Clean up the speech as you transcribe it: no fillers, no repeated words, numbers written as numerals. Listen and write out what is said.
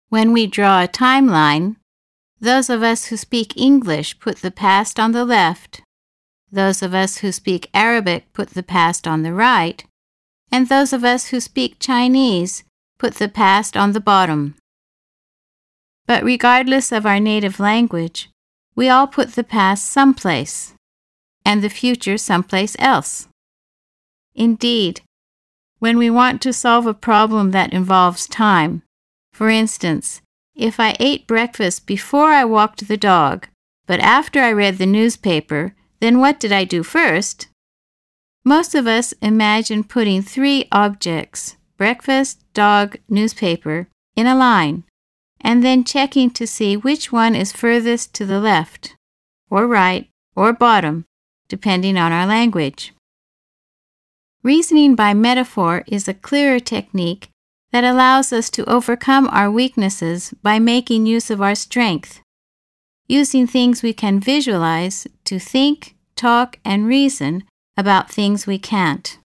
When we draw a timeline, those of us who speak English put the past on the left, those of us who speak Arabic put the past on the right, and those of us who speak Chinese put the past on the bottom. But regardless of our native language, we all put the past someplace, and the future someplace else. Indeed, when we want to solve a problem that involves time, for instance, if I ate breakfast before I walked the dog, but after I read the newspaper, then what did I do first? Most of us imagine putting 3 objects, breakfast, dog, newspaper, in a line, and then checking to see which one is furthest to the left, or right, or bottom, depending on our language. Reasoning by metaphor is a clearer technique that allows us to overcome our weaknesses by making use of our strength, using things we can visualize to think, talk, and reason about things we can't.